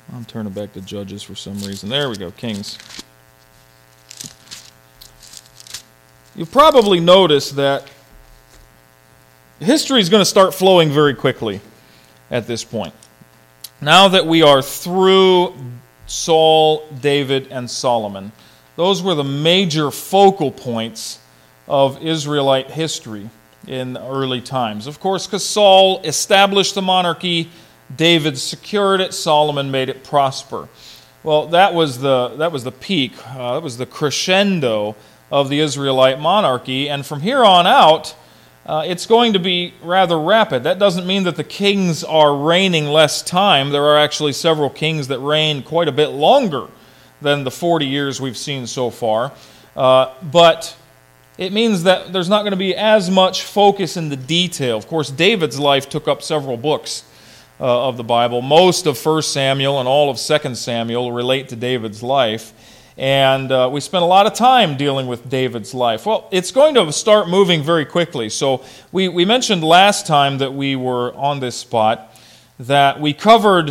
I'm turning back to Judges for some reason. There we go, Kings. You've probably noticed that history is going to start flowing very quickly at this point. Now that we are through Saul, David, and Solomon, those were the major focal points of Israelite history in early times. Of course, because Saul established the monarchy, David secured it, Solomon made it prosper. Well, that was the peak. That was the crescendo of the Israelite monarchy, and from here on out, it's going to be rather rapid. That doesn't mean that the kings are reigning less time. There are actually several kings that reign quite a bit longer than the 40 years we've seen so far. But it means that there's not going to be as much focus in the detail. Of course, David's life took up several books of the Bible. Most of 1 Samuel and all of 2 Samuel relate to David's life. And we spent a lot of time dealing with David's life. Well, it's going to start moving very quickly. So we mentioned last time that we were on this spot that we've covered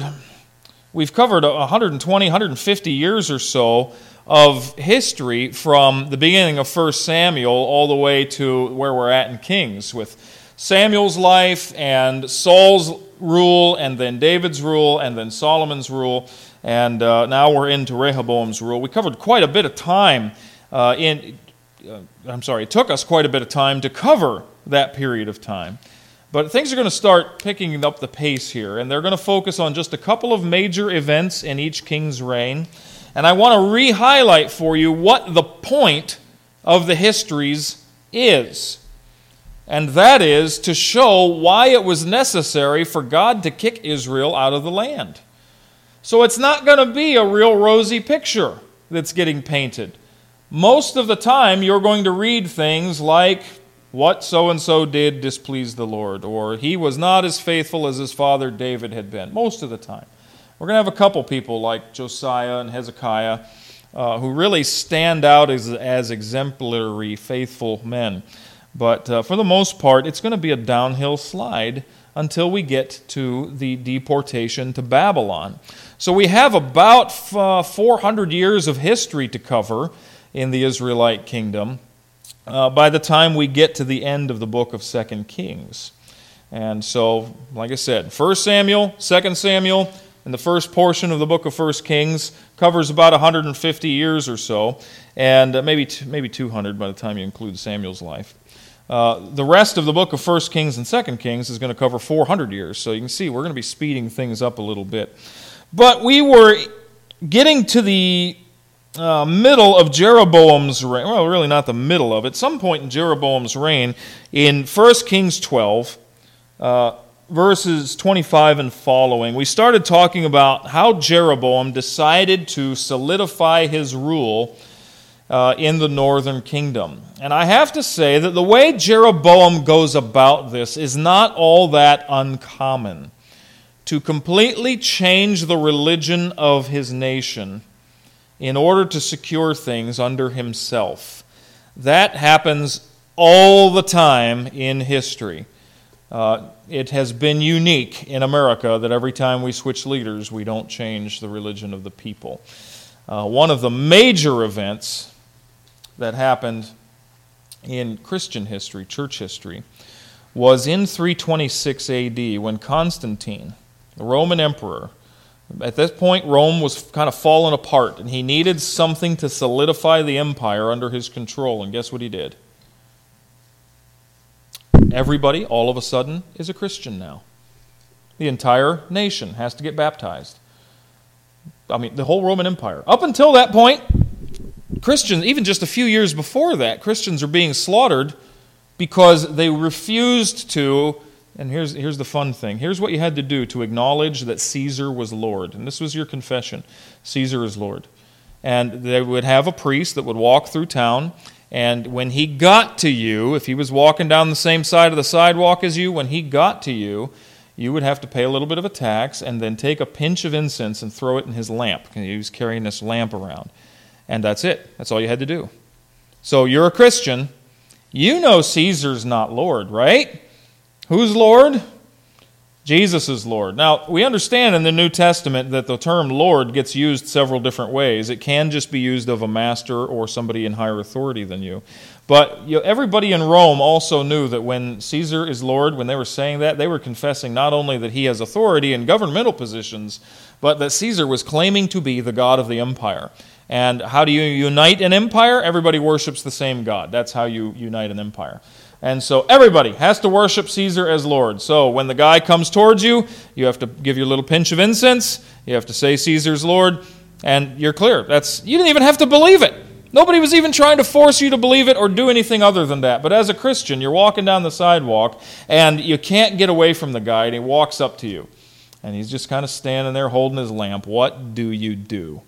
120, 150 years or so of history from the beginning of 1 Samuel all the way to where we're at in Kings, with Samuel's life and Saul's rule and then David's rule and then Solomon's rule. And now we're into Rehoboam's rule. We covered quite a bit of time it took us quite a bit of time to cover that period of time. But things are going to start picking up the pace here, and they're going to focus on just a couple of major events in each king's reign. And I want to re-highlight for you what the point of the histories is. And that is to show why it was necessary for God to kick Israel out of the land. So it's not going to be a real rosy picture that's getting painted. Most of the time, you're going to read things like, what so-and-so did displease the Lord, or he was not as faithful as his father David had been, most of the time. We're going to have a couple people like Josiah and Hezekiah who really stand out as exemplary, faithful men. But for the most part, it's going to be a downhill slide until we get to the deportation to Babylon. So we have about 400 years of history to cover in the Israelite kingdom by the time we get to the end of the book of 2 Kings. And so, like I said, 1 Samuel, 2 Samuel, and the first portion of the book of 1 Kings covers about 150 years or so, and maybe 200 by the time you include Samuel's life. The rest of the book of 1 Kings and 2 Kings is going to cover 400 years, so you can see we're going to be speeding things up a little bit. But we were getting to the middle of Jeroboam's reign. Well, really not the middle of it. Some point in Jeroboam's reign, in 1 Kings 12, verses 25 and following, we started talking about how Jeroboam decided to solidify his rule in the northern kingdom. And I have to say that the way Jeroboam goes about this is not all that uncommon. To completely change the religion of his nation in order to secure things under himself. That happens all the time in history. It has been unique in America that every time we switch leaders, we don't change the religion of the people. One of the major events that happened in Christian history, church history, was in 326 AD when Constantine, the Roman emperor, at this point Rome was kind of falling apart, and he needed something to solidify the empire under his control, and guess what he did? Everybody, all of a sudden, is a Christian now. The entire nation has to get baptized. I mean, the whole Roman Empire. Up until that point, Christians, even just a few years before that, Christians are being slaughtered because they refused to, and here's the fun thing. Here's what you had to do to acknowledge that Caesar was Lord. And this was your confession. Caesar is Lord. And they would have a priest that would walk through town, and when he got to you, if he was walking down the same side of the sidewalk as you, when he got to you, you would have to pay a little bit of a tax and then take a pinch of incense and throw it in his lamp. He was carrying this lamp around. And that's it. That's all you had to do. So you're a Christian. You know Caesar's not Lord, right? Who's Lord? Jesus is Lord. Now, we understand in the New Testament that the term Lord gets used several different ways. It can just be used of a master or somebody in higher authority than you. But everybody in Rome also knew that when Caesar is Lord, when they were saying that, they were confessing not only that he has authority in governmental positions, but that Caesar was claiming to be the God of the empire. And how do you unite an empire? Everybody worships the same God. That's how you unite an empire. And so everybody has to worship Caesar as Lord. So when the guy comes towards you, you have to give your little pinch of incense. You have to say Caesar's Lord, and you're clear. You didn't even have to believe it. Nobody was even trying to force you to believe it or do anything other than that. But as a Christian, you're walking down the sidewalk, and you can't get away from the guy, and he walks up to you. And he's just kind of standing there holding his lamp. What do you do?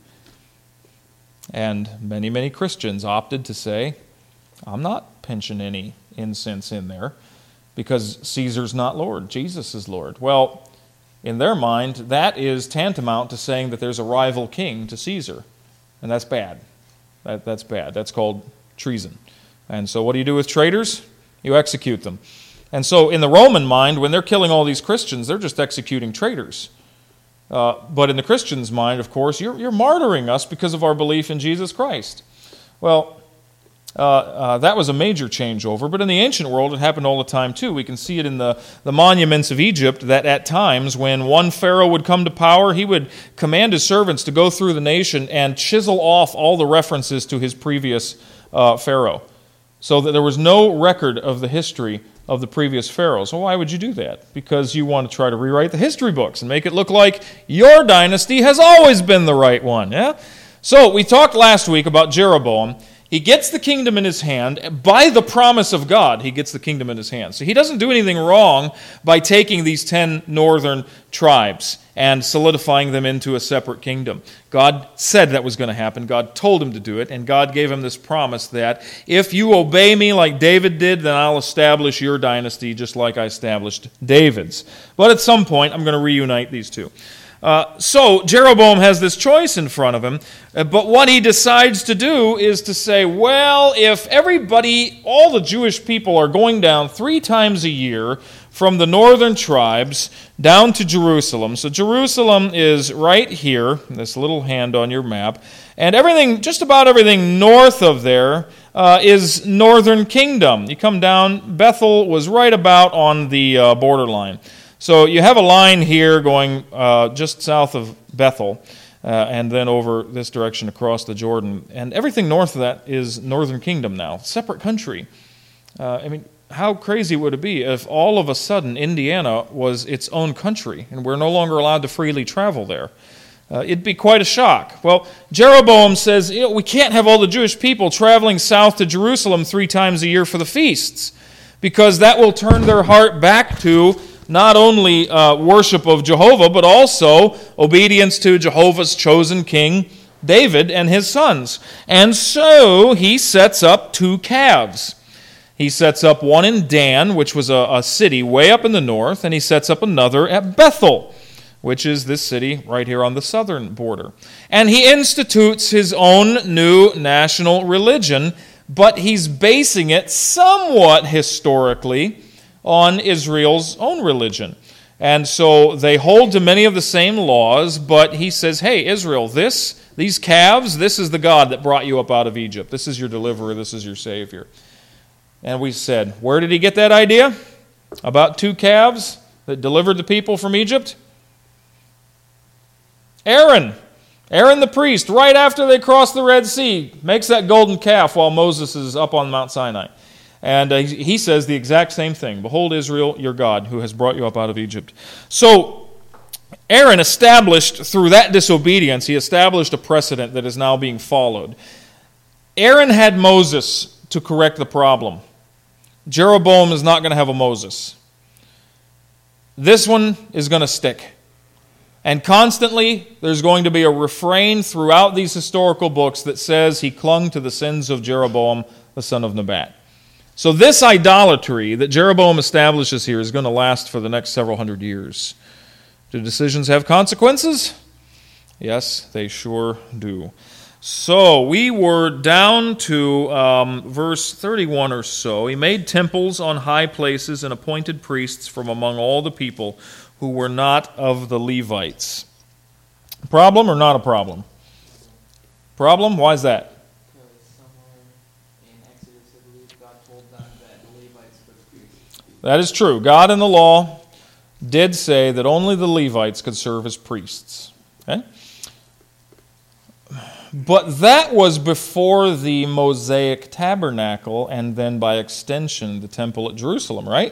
And many, many Christians opted to say, I'm not pinching any incense in there because Caesar's not Lord. Jesus is Lord. Well, in their mind, that is tantamount to saying that there's a rival king to Caesar. And that's bad. That's bad. That's called treason. And so what do you do with traitors? You execute them. And so in the Roman mind, when they're killing all these Christians, they're just executing traitors. But in the Christian's mind, of course, you're martyring us because of our belief in Jesus Christ. Well, that was a major changeover, but in the ancient world it happened all the time too. We can see it in the monuments of Egypt that at times when one pharaoh would come to power, he would command his servants to go through the nation and chisel off all the references to his previous pharaoh, so that there was no record of the history of the previous pharaohs. Well, why would you do that? Because you want to try to rewrite the history books and make it look like your dynasty has always been the right one. Yeah. So we talked last week about Jeroboam. He gets the kingdom in his hand. By the promise of God, he gets the kingdom in his hand. So he doesn't do anything wrong by taking these 10 northern tribes and solidifying them into a separate kingdom. God said that was going to happen. God told him to do it, and God gave him this promise that if you obey me like David did, then I'll establish your dynasty just like I established David's. But at some point, I'm going to reunite these two. So Jeroboam has this choice in front of him, but what he decides to do is to say, well, if everybody, all the Jewish people are going down 3 times a year from the northern tribes down to Jerusalem. So Jerusalem is right here, this little hand on your map, and everything, just about everything north of there is northern kingdom. You come down, Bethel was right about on the borderline. So you have a line here going just south of Bethel, and then over this direction across the Jordan. And everything north of that is northern kingdom now, separate country. How crazy would it be if all of a sudden Indiana was its own country and we're no longer allowed to freely travel there? It'd be quite a shock. Well, Jeroboam says, we can't have all the Jewish people traveling south to Jerusalem 3 times a year for the feasts, because that will turn their heart back to not only worship of Jehovah, but also obedience to Jehovah's chosen king, David, and his sons. And so he sets up 2 calves. He sets up one in Dan, which was a city way up in the north, and he sets up another at Bethel, which is this city right here on the southern border. And he institutes his own new national religion, but he's basing it somewhat historically on Israel's own religion. And so they hold to many of the same laws, but he says, hey, Israel, these calves, this is the God that brought you up out of Egypt. This is your deliverer, this is your Savior. And we said, where did he get that idea about 2 calves that delivered the people from Egypt? Aaron the priest, right after they crossed the Red Sea, makes that golden calf while Moses is up on Mount Sinai. And he says the exact same thing. Behold, Israel, your God, who has brought you up out of Egypt. So Aaron established, through that disobedience, he established a precedent that is now being followed. Aaron had Moses to correct the problem. Jeroboam is not going to have a Moses. This one is going to stick. And constantly, there's going to be a refrain throughout these historical books that says he clung to the sins of Jeroboam, the son of Nebat. So this idolatry that Jeroboam establishes here is going to last for the next several hundred years. Do decisions have consequences? Yes, they sure do. So we were down to verse 31 or so. He made temples on high places and appointed priests from among all the people who were not of the Levites. Problem or not a problem? Problem? Why is that? Because somewhere in Exodus, I believe, God told them that the Levites could preach. That is true. God in the law did say that only the Levites could serve as priests. Okay? But that was before the Mosaic tabernacle and then by extension the temple at Jerusalem, right?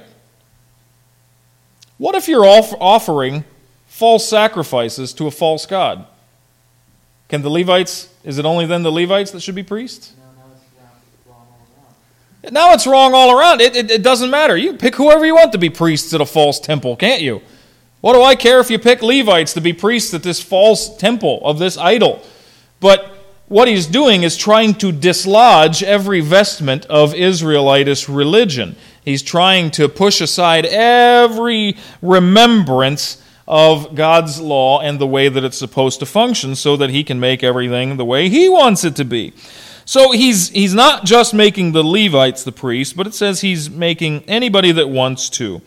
What if you're offering false sacrifices to a false god? Can the Levites, is it only then the Levites that should be priests? No, now it's wrong all around. Now it's wrong all around. It doesn't matter. You can pick whoever you want to be priests at a false temple, can't you? What do I care if you pick Levites to be priests at this false temple of this idol? But what he's doing is trying to dislodge every vestment of Israelitish religion. He's trying to push aside every remembrance of God's law and the way that it's supposed to function so that he can make everything the way he wants it to be. So he's not just making the Levites the priests, but it says he's making anybody that wants to.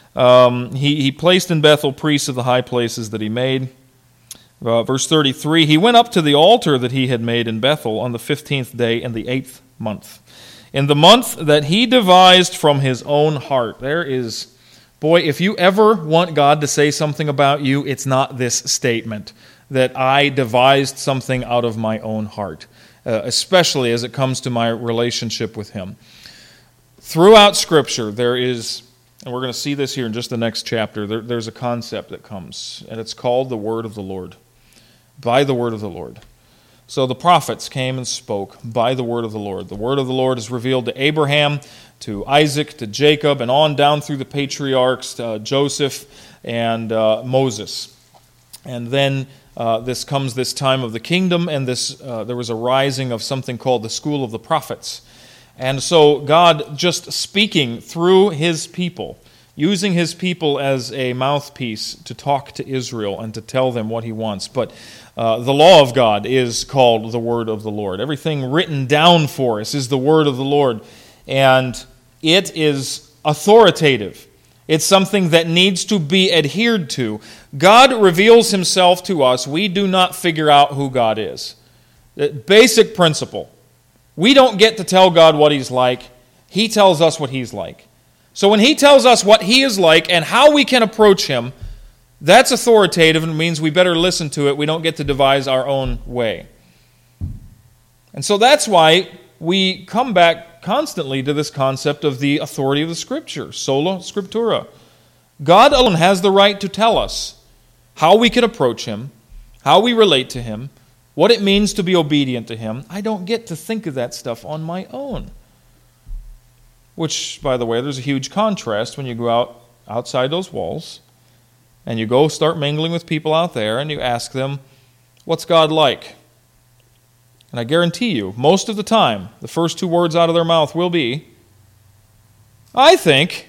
He placed in Bethel priests of the high places that he made. Verse 33, he went up to the altar that he had made in Bethel on the 15th day in the 8th month. In the month that he devised from his own heart. There is, boy, if you ever want God to say something about you, it's not this statement, that I devised something out of my own heart, especially as it comes to my relationship with him. Throughout Scripture, there is, and we're going to see this here in just the next chapter, there's a concept that comes, and it's called the word of the Lord. By the word of the Lord. So the prophets came and spoke by the word of the Lord. The word of the Lord is revealed to Abraham, to Isaac, to Jacob, and on down through the patriarchs, to Joseph and Moses. And then this comes this time of the kingdom, and there was a rising of something called the school of the prophets. And so God just speaking through his people, using his people as a mouthpiece to talk to Israel and to tell them what he wants. But the law of God is called the word of the Lord. Everything written down for us is the word of the Lord. And it is authoritative. It's something that needs to be adhered to. God reveals himself to us. We do not figure out who God is. Basic principle. We don't get to tell God what he's like. He tells us what he's like. So when he tells us what he is like and how we can approach him, that's authoritative and means we better listen to it. We don't get to devise our own way. And so that's why we come back constantly to this concept of the authority of the Scripture, sola scriptura. God alone has the right to tell us how we can approach him, how we relate to him, what it means to be obedient to him. I don't get to think of that stuff on my own. Which, by the way, there's a huge contrast when you go outside those walls and you go start mingling with people out there and you ask them, what's God like? And I guarantee you, most of the time, the first two words out of their mouth will be, I think,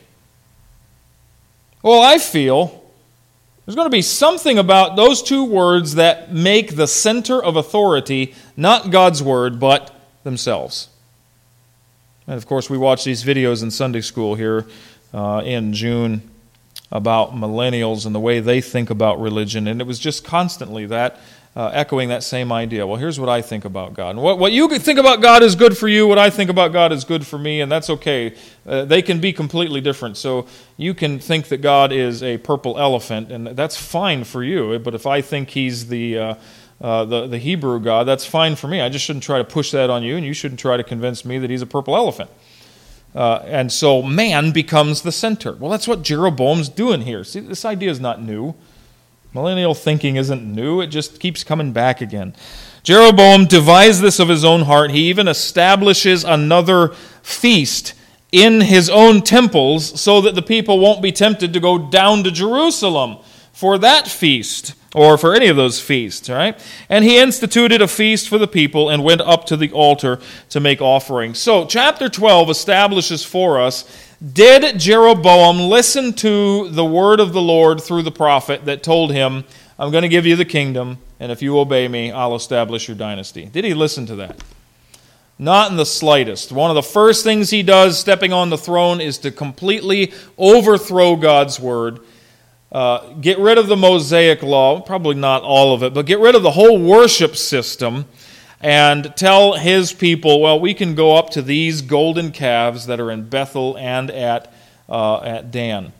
well, I feel. There's going to be something about those two words that make the center of authority not God's word, but themselves. And of course, we watch these videos in Sunday school here in June about millennials and the way they think about religion. And it was just constantly that, echoing that same idea. Well, here's what I think about God. And what you think about God is good for you. What I think about God is good for me, and that's okay. They can be completely different. So you can think that God is a purple elephant, and that's fine for you. But if I think he's the Hebrew God, that's fine for me. I just shouldn't try to push that on you, and you shouldn't try to convince me that he's a purple elephant. And so man becomes the center. Well, that's what Jeroboam's doing here. See, this idea is not new. Millennial thinking isn't new. It just keeps coming back again. Jeroboam devised this of his own heart. He even establishes another feast in his own temples so that the people won't be tempted to go down to Jerusalem for that feast, or for any of those feasts, right? And he instituted a feast for the people and went up to the altar to make offerings. So, chapter 12 establishes for us, did Jeroboam listen to the word of the Lord through the prophet that told him, I'm going to give you the kingdom, and if you obey me, I'll establish your dynasty? Did he listen to that? Not in the slightest. One of the first things he does, stepping on the throne, is to completely overthrow God's word. get rid of the Mosaic law, probably not all of it, but get rid of the whole worship system and tell his people, well, we can go up to these golden calves that are in Bethel and at Dan.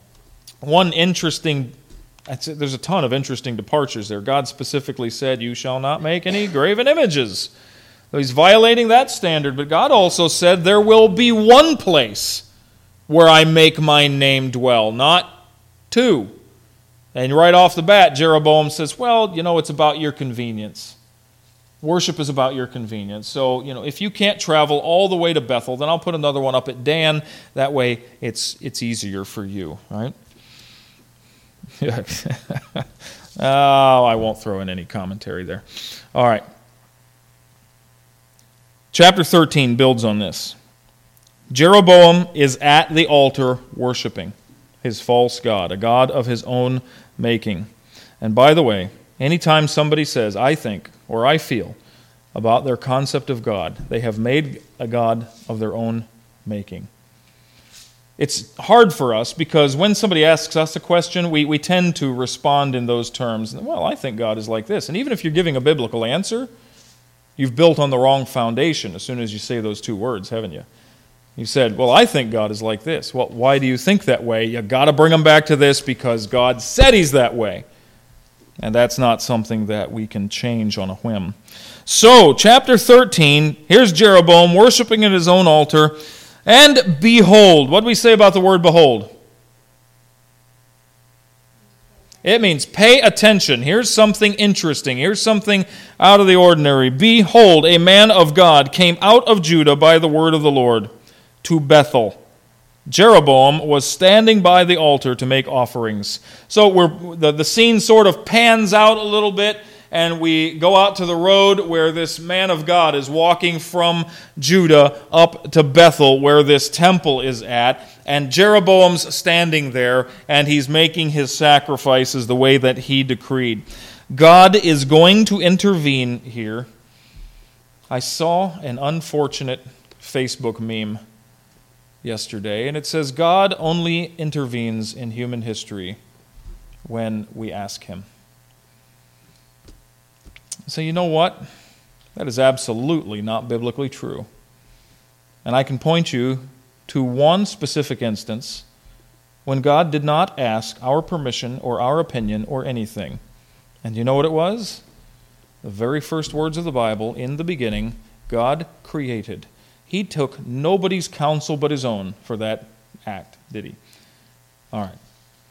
There's a ton of interesting departures there. God specifically said, you shall not make any graven images. So he's violating that standard, but God also said, there will be one place where I make my name dwell, not two. And right off the bat, Jeroboam says, well, it's about your convenience. Worship is about your convenience. So, if you can't travel all the way to Bethel, then I'll put another one up at Dan. That way, it's easier for you, right? Oh, I won't throw in any commentary there. All right. Chapter 13 builds on this. Jeroboam is at the altar worshiping his false god, a god of his own making. And by the way, anytime somebody says, I think, or I feel, about their concept of God, they have made a god of their own making. It's hard for us because when somebody asks us a question, we tend to respond in those terms. Well, I think God is like this. And even if you're giving a biblical answer, you've built on the wrong foundation as soon as you say those two words, haven't you? You said, well, I think God is like this. Well, why do you think that way? You've got to bring them back to this because God said he's that way. And that's not something that we can change on a whim. So, chapter 13, here's Jeroboam worshiping at his own altar. And behold, what do we say about the word behold? It means pay attention. Here's something interesting. Here's something out of the ordinary. Behold, a man of God came out of Judah by the word of the Lord to Bethel. Jeroboam was standing by the altar to make offerings. So the scene sort of pans out a little bit, and we go out to the road where this man of God is walking from Judah up to Bethel, where this temple is at, and Jeroboam's standing there, and he's making his sacrifices the way that he decreed. God is going to intervene here. I saw an unfortunate Facebook meme yesterday, and it says, God only intervenes in human history when we ask him. So you know what? That is absolutely not biblically true. And I can point you to one specific instance when God did not ask our permission or our opinion or anything. And you know what it was? The very first words of the Bible, in the beginning, God created. He took nobody's counsel but his own for that act, did he? All right.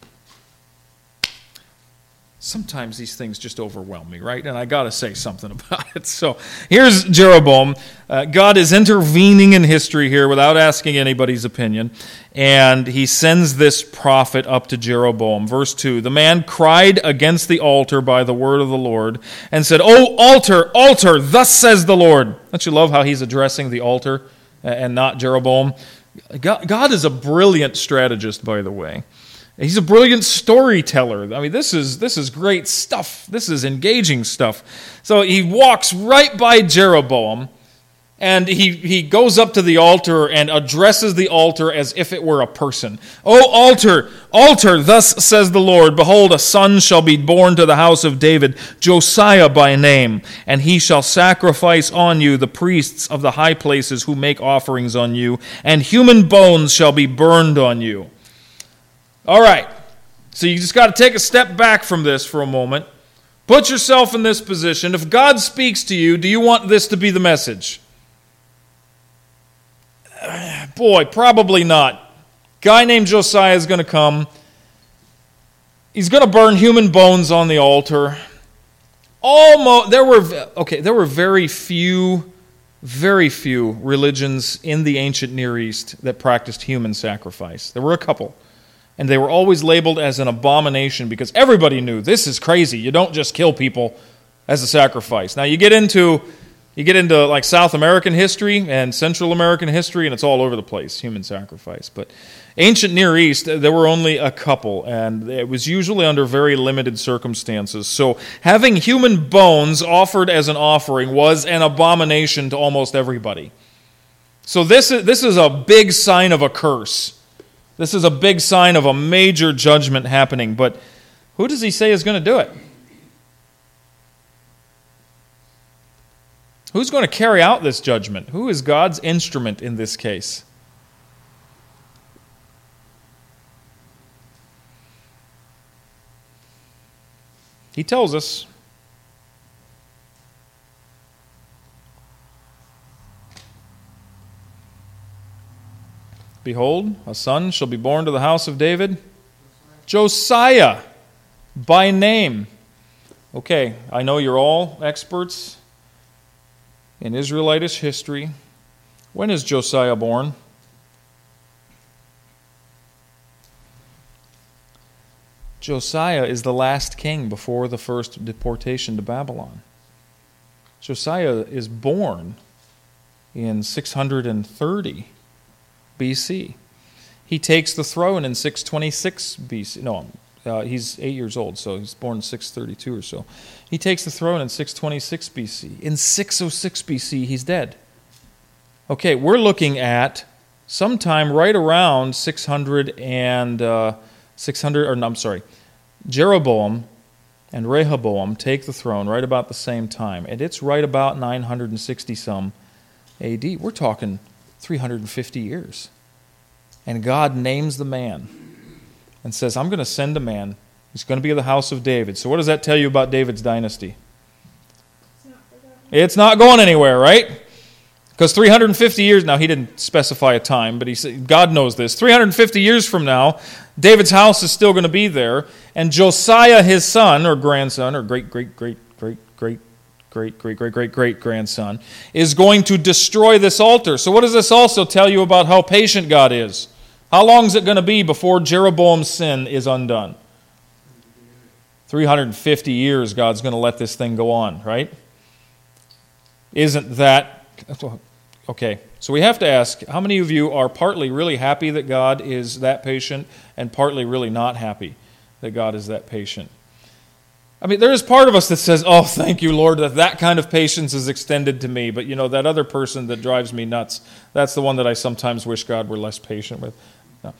Sometimes these things just overwhelm me, right? And I got to say something about it. So here's Jeroboam. God is intervening in history here without asking anybody's opinion. And he sends this prophet up to Jeroboam. Verse 2, the man cried against the altar by the word of the Lord and said, "O altar, altar, thus says the Lord." Don't you love how he's addressing the altar and not Jeroboam? God is a brilliant strategist, by the way. He's a brilliant storyteller. I mean, this is great stuff. This is engaging stuff. So he walks right by Jeroboam, and he goes up to the altar and addresses the altar as if it were a person. "O altar, altar, thus says the Lord, behold, a son shall be born to the house of David, Josiah by name, and he shall sacrifice on you the priests of the high places who make offerings on you, and human bones shall be burned on you." All right, so you just got to take a step back from this for a moment. Put yourself in this position. If God speaks to you, do you want this to be the message? Boy, probably not. Guy named Josiah is going to come. He's going to burn human bones on the altar. There were very few religions in the ancient Near East that practiced human sacrifice. There were a couple. And they were always labeled as an abomination because everybody knew this is crazy. You don't just kill people as a sacrifice. Now you get into like South American history and Central American history, and it's all over the place, human sacrifice. But ancient Near East, there were only a couple, and it was usually under very limited circumstances. So having human bones offered as an offering was an abomination to almost everybody. So this is a big sign of a curse. This is a big sign of a major judgment happening. But Who does he say is going to do it? Who's going to carry out this judgment? Who is God's instrument in this case? He tells us. Behold, a son shall be born to the house of David. Josiah, by name. Okay, I know you're all experts in Israelitish history. When is Josiah born? Josiah is the last king before the first deportation to Babylon. Josiah is born in 630 BC. He takes the throne in 626 BC. No, he's 8 years old, so he's born in 632 or so. He takes the throne in 626 BC. In 606 BC, he's dead. Okay, we're looking at sometime right around 600 and Jeroboam and Rehoboam take the throne right about the same time, and it's right about 960 some AD. We're talking 350 years. And God names the man and says, I'm going to send a man. He's going to be of the house of David. So what does that tell you about David's dynasty? It's not going anywhere, right? Because 350 years, now he didn't specify a time, but he said, God knows this. 350 years from now, David's house is still going to be there, and Josiah, his son, or grandson, or great-great-great-great-great-great-great-great-grandson, is going to destroy this altar. So what does this also tell you about how patient God is? How long is it going to be before Jeroboam's sin is undone? 350 years God's going to let this thing go on, right? Isn't that... Okay, so we have to ask, how many of you are partly really happy that God is that patient and partly really not happy that God is that patient? I mean, there is part of us that says, oh, thank you, Lord, that kind of patience is extended to me. But, that other person that drives me nuts, that's the one that I sometimes wish God were less patient with. No.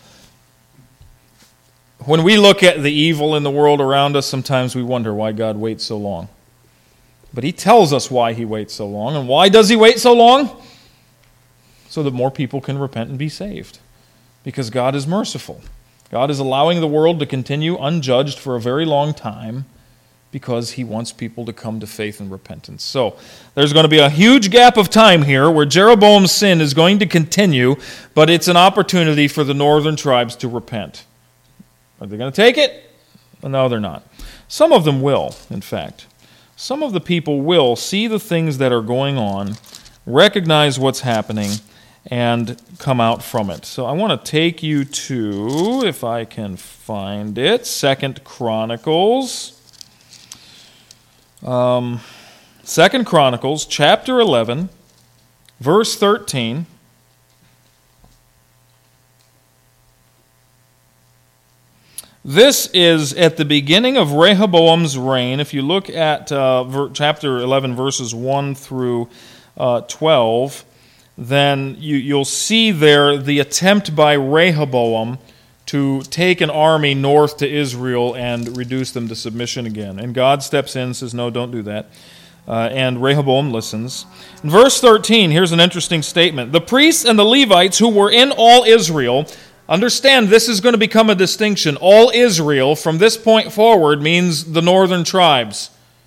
When we look at the evil in the world around us, sometimes we wonder why God waits so long. But he tells us why he waits so long. And why does he wait so long? So that more people can repent and be saved. Because God is merciful. God is allowing the world to continue unjudged for a very long time because he wants people to come to faith and repentance. So there's going to be a huge gap of time here where Jeroboam's sin is going to continue, but it's an opportunity for the northern tribes to repent. Are they going to take it? No, they're not. Some of them will, in fact. Some of the people will see the things that are going on, recognize what's happening, and come out from it. So I want to take you to, if I can find it, 2 Chronicles. 2 Chronicles, chapter 11, verse 13. This is at the beginning of Rehoboam's reign. If you look at chapter 11, verses 1 through 12, then you'll see there the attempt by Rehoboam to take an army north to Israel and reduce them to submission again. And God steps in and says, no, don't do that. And Rehoboam listens. In verse 13, here's an interesting statement. The priests and the Levites who were in all Israel, understand this is going to become a distinction. All Israel from this point forward means the northern tribes.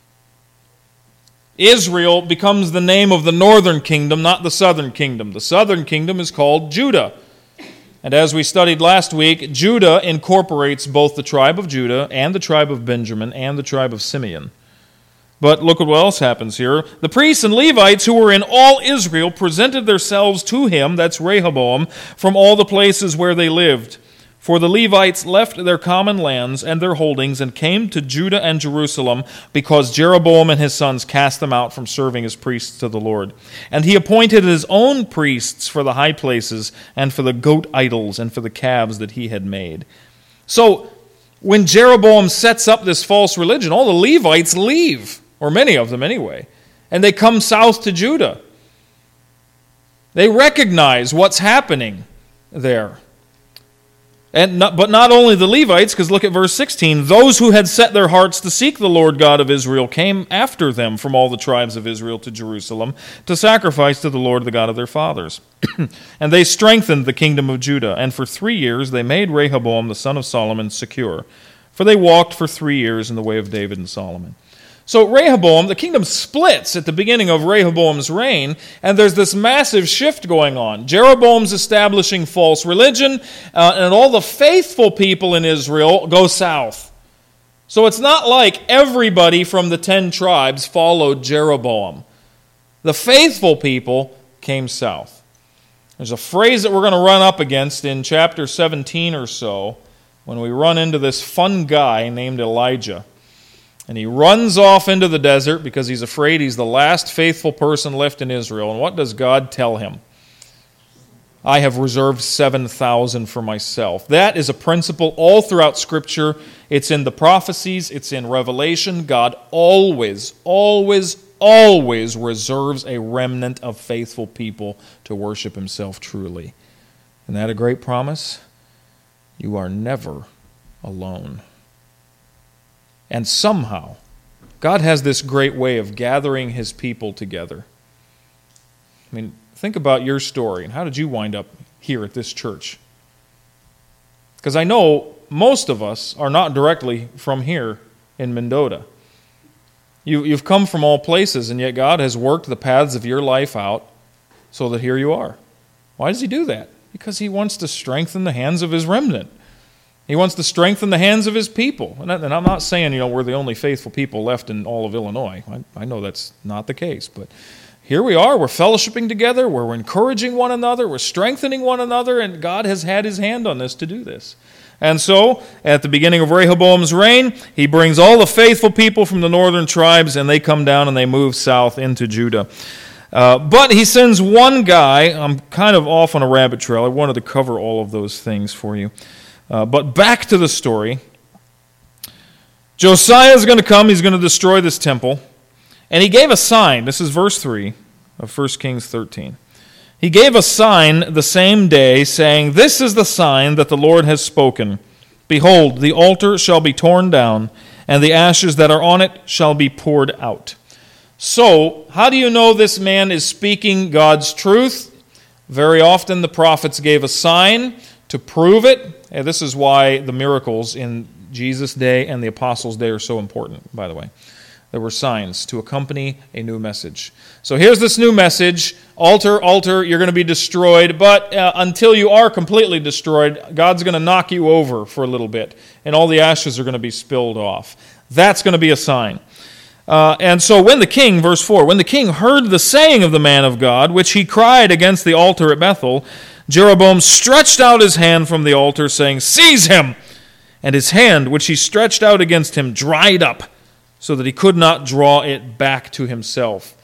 Israel becomes the name of the northern kingdom, not the southern kingdom. The southern kingdom is called Judah. And as we studied last week, Judah incorporates both the tribe of Judah and the tribe of Benjamin and the tribe of Simeon. But look at what else happens here. The priests and Levites who were in all Israel presented themselves to him, that's Rehoboam, from all the places where they lived. For the Levites left their common lands and their holdings and came to Judah and Jerusalem because Jeroboam and his sons cast them out from serving as priests to the Lord. And he appointed his own priests for the high places and for the goat idols and for the calves that he had made. So when Jeroboam sets up this false religion, all the Levites leave, or many of them anyway, and they come south to Judah. They recognize what's happening there. But not only the Levites, because look at verse 16. Those who had set their hearts to seek the Lord God of Israel came after them from all the tribes of Israel to Jerusalem to sacrifice to the Lord, the God of their fathers. And they strengthened the kingdom of Judah. And for 3 years they made Rehoboam, the son of Solomon, secure. For they walked for 3 years in the way of David and Solomon. So Rehoboam, the kingdom splits at the beginning of Rehoboam's reign, and there's this massive shift going on. Jeroboam's establishing false religion, and all the faithful people in Israel go south. So it's not like everybody from the 10 tribes followed Jeroboam. The faithful people came south. There's a phrase that we're going to run up against in chapter 17 or so when we run into this fun guy named Elijah. And he runs off into the desert because he's afraid he's the last faithful person left in Israel. And what does God tell him? I have reserved 7,000 for myself. That is a principle all throughout Scripture. It's in the prophecies. It's in Revelation. God always, always, always reserves a remnant of faithful people to worship Himself truly. Isn't that a great promise? You are never alone. And somehow, God has this great way of gathering His people together. I mean, think about your story and how did you wind up here at this church? Because I know most of us are not directly from here in Mendota. You've come from all places, and yet God has worked the paths of your life out so that here you are. Why does He do that? Because He wants to strengthen the hands of His remnant. He wants to strengthen the hands of His people. And I'm not saying, we're the only faithful people left in all of Illinois. I know that's not the case. But here we are. We're fellowshipping together. We're encouraging one another. We're strengthening one another. And God has had His hand on this to do this. And so, at the beginning of Rehoboam's reign, He brings all the faithful people from the northern tribes, and they come down and they move south into Judah. But He sends one guy. I'm kind of off on a rabbit trail. I wanted to cover all of those things for you. But back to the story. Josiah is going to come. He's going to destroy this temple. And he gave a sign. This is verse 3 of 1 Kings 13. He gave a sign the same day, saying, "This is the sign that the Lord has spoken. Behold, the altar shall be torn down, and the ashes that are on it shall be poured out." So, how do you know this man is speaking God's truth? Very often the prophets gave a sign to prove it. And this is why the miracles in Jesus' day and the apostles' day are so important, by the way. There were signs to accompany a new message. So here's this new message. Altar, altar, you're going to be destroyed. But until you are completely destroyed, God's going to knock you over for a little bit. And all the ashes are going to be spilled off. That's going to be a sign. And so when the king, verse 4, when the king heard the saying of the man of God, which he cried against the altar at Bethel, Jeroboam stretched out his hand from the altar, saying, "Seize him!" And his hand, which he stretched out against him, dried up, so that he could not draw it back to himself.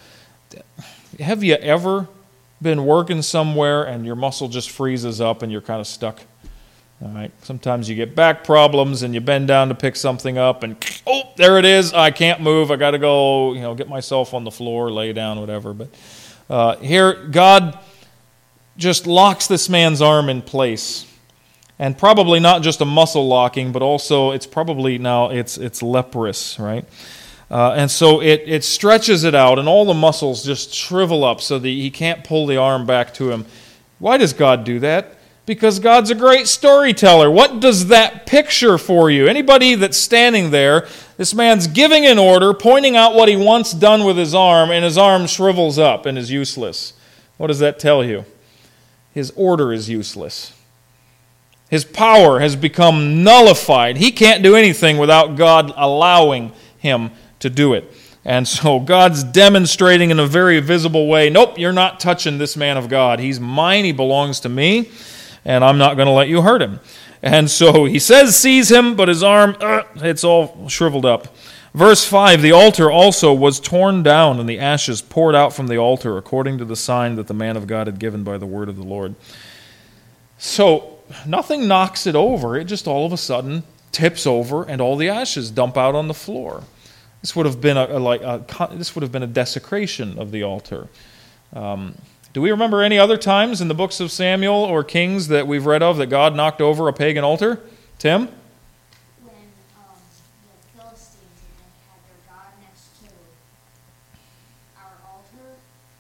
Have you ever been working somewhere and your muscle just freezes up and you're kind of stuck? All right. Sometimes you get back problems and you bend down to pick something up and, oh, there it is. I can't move. I got to go, get myself on the floor, lay down, whatever. But here, God just locks this man's arm in place. And probably not just a muscle locking, but also it's probably now it's leprous, right? And so it stretches it out, and all the muscles just shrivel up so that he can't pull the arm back to him. Why does God do that? Because God's a great storyteller. What does that picture for you? Anybody that's standing there, this man's giving an order, pointing out what he wants done with his arm, and his arm shrivels up and is useless. What does that tell you? His order is useless. His power has become nullified. He can't do anything without God allowing him to do it. And so God's demonstrating in a very visible way, nope, you're not touching this man of God. He's mine, he belongs to me, and I'm not going to let you hurt him. And so he says seize him, but his arm, it's all shriveled up. Verse 5, the altar also was torn down, and the ashes poured out from the altar, according to the sign that the man of God had given by the word of the Lord. So nothing knocks it over. It just all of a sudden tips over, and all the ashes dump out on the floor. This would have been a desecration of the altar. Do we remember any other times in the books of Samuel or Kings that we've read of that God knocked over a pagan altar? Tim? When the Philistines had their god next to our altar.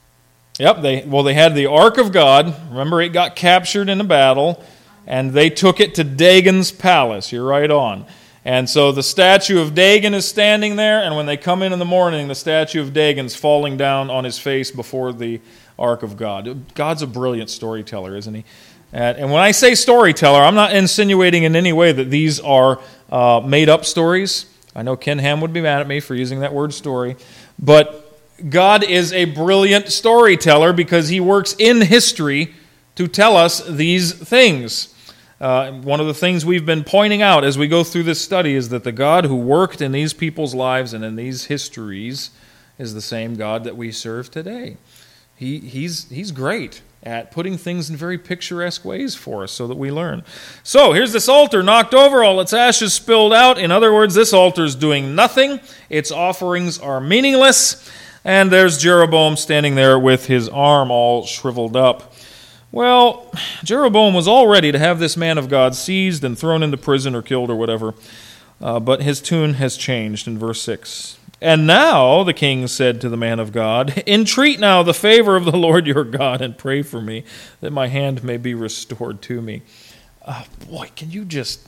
Yep, they had the Ark of God. Remember, it got captured in a battle, and they took it to Dagon's palace. You're right on. And so the statue of Dagon is standing there, and when they come in the morning, the statue of Dagon's falling down on his face before the Ark of God. God's a brilliant storyteller, isn't he? And when I say storyteller, I'm not insinuating in any way that these are made-up stories. I know Ken Ham would be mad at me for using that word story. But God is a brilliant storyteller because he works in history to tell us these things. One of the things we've been pointing out as we go through this study is that the God who worked in these people's lives and in these histories is the same God that we serve today. He's great at putting things in very picturesque ways for us so that we learn. So here's this altar knocked over, all its ashes spilled out. In other words, this altar is doing nothing. Its offerings are meaningless. And there's Jeroboam standing there with his arm all shriveled up. Well, Jeroboam was all ready to have this man of God seized and thrown into prison or killed or whatever. But his tune has changed in verse 6. And now, the king said to the man of God, entreat now the favor of the Lord your God and pray for me, that my hand may be restored to me. Boy, can you just...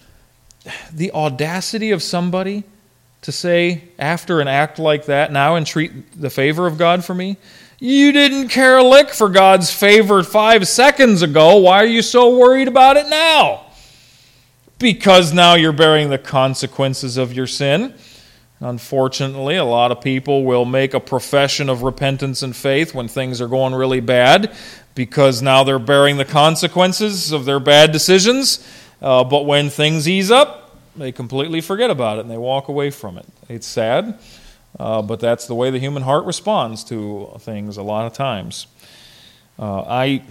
The audacity of somebody to say, after an act like that, now entreat the favor of God for me? You didn't care a lick for God's favor 5 seconds ago. Why are you so worried about it now? Because now you're bearing the consequences of your sin. Unfortunately, a lot of people will make a profession of repentance and faith when things are going really bad because now they're bearing the consequences of their bad decisions. But when things ease up, they completely forget about it and they walk away from it. It's sad, but that's the way the human heart responds to things a lot of times. I'll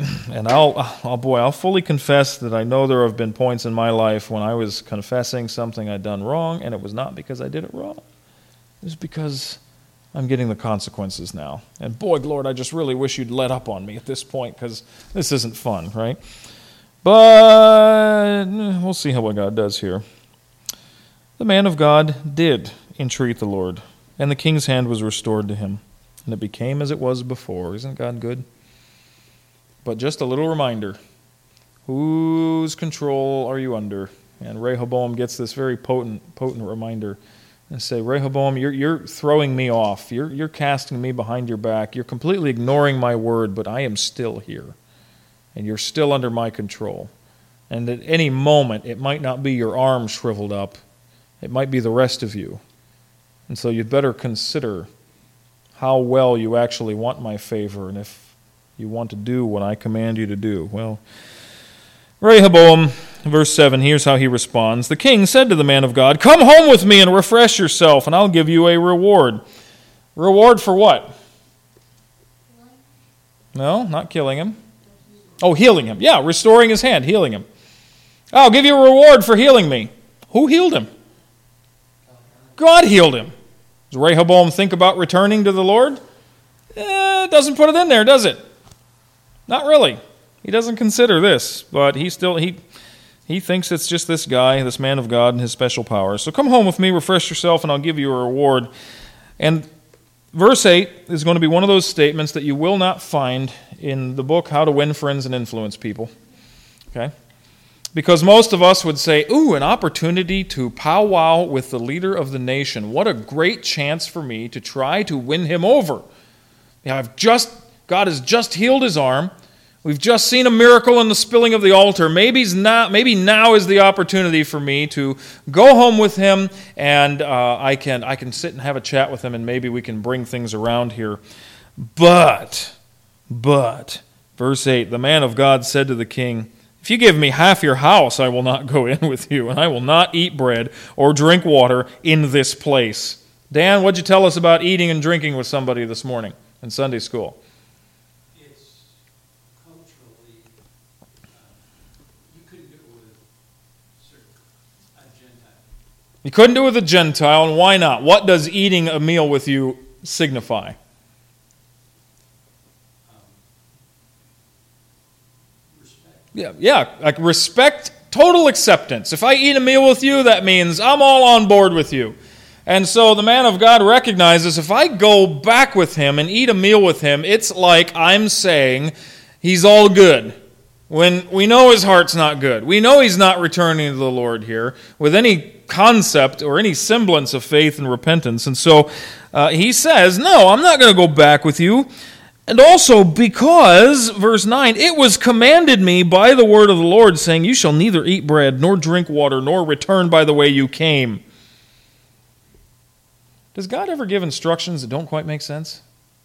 fully confess that I know there have been points in my life when I was confessing something I'd done wrong, and it was not because I did it wrong. It was because I'm getting the consequences now. And boy, Lord, I just really wish you'd let up on me at this point because this isn't fun, right? But we'll see what God does here. The man of God did entreat the Lord, and the king's hand was restored to him, and it became as it was before. Isn't God good? But just a little reminder, whose control are you under? And Rehoboam gets this very potent reminder. And say, Rehoboam, you're throwing me off. You're casting me behind your back. You're completely ignoring my word, but I am still here. And you're still under my control. And at any moment, it might not be your arm shriveled up. It might be the rest of you. And so you'd better consider how well you actually want my favor and if you want to do what I command you to do. Well, Rehoboam, verse 7, here's how he responds. The king said to the man of God, come home with me and refresh yourself, and I'll give you a reward. Reward for what? No, not killing him. Oh, healing him. Yeah, restoring his hand, healing him. I'll give you a reward for healing me. Who healed him? God healed him. Does Rehoboam think about returning to the Lord? It doesn't put it in there, does it? Not really. He doesn't consider this, but he thinks it's just this guy, this man of God, and his special powers. So come home with me, refresh yourself, and I'll give you a reward. And verse 8 is going to be one of those statements that you will not find in the book How to Win Friends and Influence People. Okay? Because most of us would say, ooh, an opportunity to powwow with the leader of the nation. What a great chance for me to try to win him over. God has just healed his arm. We've just seen a miracle in the spilling of the altar. Maybe now is the opportunity for me to go home with him, and I can sit and have a chat with him, and maybe we can bring things around here. But, verse 8, the man of God said to the king, if you give me half your house, I will not go in with you, and I will not eat bread or drink water in this place. Dan, what'd you tell us about eating and drinking with somebody this morning in Sunday school? You couldn't do it with a Gentile, and why not? What does eating a meal with you signify? Yeah, like respect, total acceptance. If I eat a meal with you, that means I'm all on board with you. And so the man of God recognizes if I go back with him and eat a meal with him, it's like I'm saying he's all good. When we know his heart's not good. We know he's not returning to the Lord here with any concept or any semblance of faith and repentance. And so he says, no, I'm not going to go back with you. And also because, verse 9, it was commanded me by the word of the Lord, saying, you shall neither eat bread, nor drink water, nor return by the way you came. Does God ever give instructions that don't quite make sense?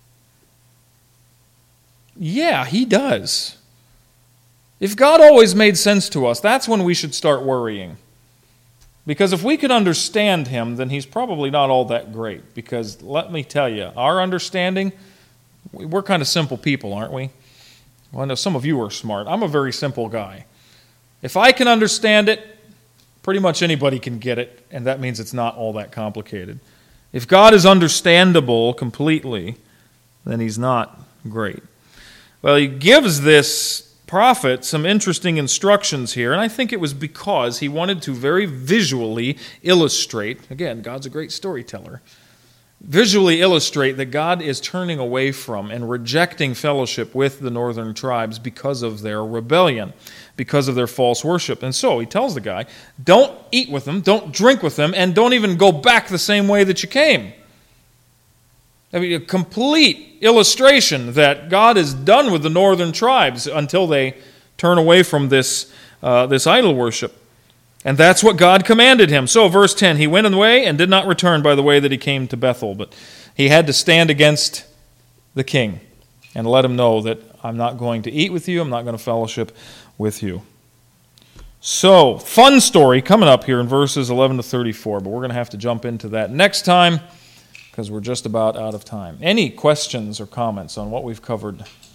Yeah, he does. If God always made sense to us, that's when we should start worrying. Because if we could understand him, then he's probably not all that great. Because let me tell you, our understanding, we're kind of simple people, aren't we? Well, I know some of you are smart. I'm a very simple guy. If I can understand it, pretty much anybody can get it, and that means it's not all that complicated. If God is understandable completely, then he's not great. Well, he gives this prophet some interesting instructions here, and I think it was because he wanted to very visually illustrate, again, God's a great storyteller, visually illustrate that God is turning away from and rejecting fellowship with the northern tribes because of their rebellion, because of their false worship. And so he tells the guy, don't eat with them, don't drink with them, and don't even go back the same way that you came. I mean, a complete illustration that God is done with the northern tribes until they turn away from this idol worship. And that's what God commanded him. So, verse 10, he went away and did not return by the way that he came to Bethel, but he had to stand against the king and let him know that I'm not going to eat with you, I'm not going to fellowship with you. So, fun story coming up here in verses 11 to 34, but we're going to have to jump into that next time, because we're just about out of time. Any questions or comments on what we've covered